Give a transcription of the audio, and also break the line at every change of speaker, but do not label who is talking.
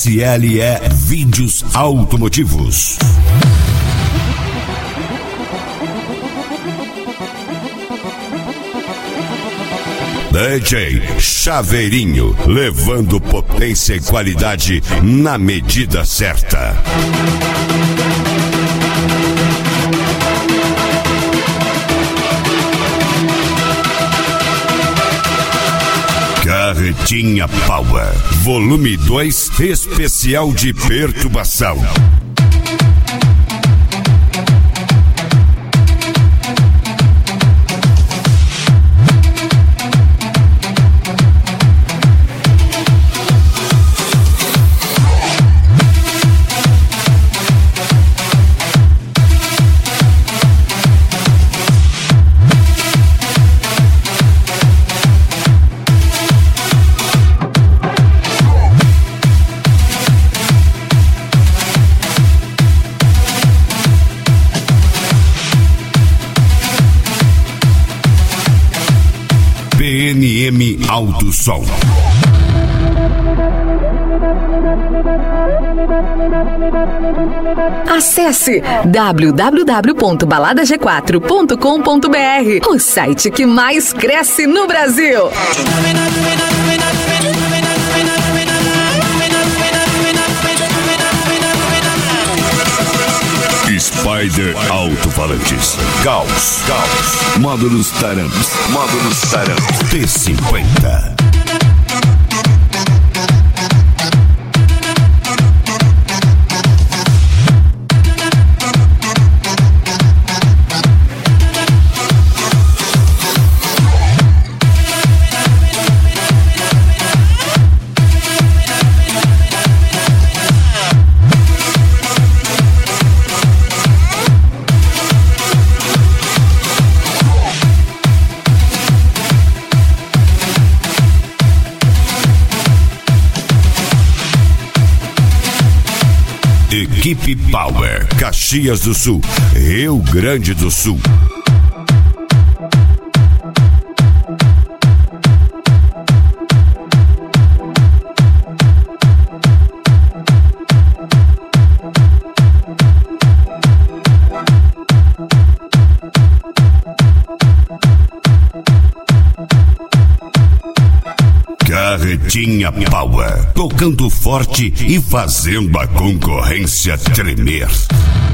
SLE Vídeos Automotivos. DJ Chaveirinho, levando potência e qualidade na medida certa. Carretinha Power, volume 2, especial de perturbação. PNM Alto Som.
Acesse www.baladag4.com.br, o site que mais cresce no Brasil.
Spider Alto-Falantes. Caos. Módulos Taramps. T50. Equipe Power, Caxias do Sul, Rio Grande do Sul. Carretinha Power, tocando forte e fazendo a concorrência tremer.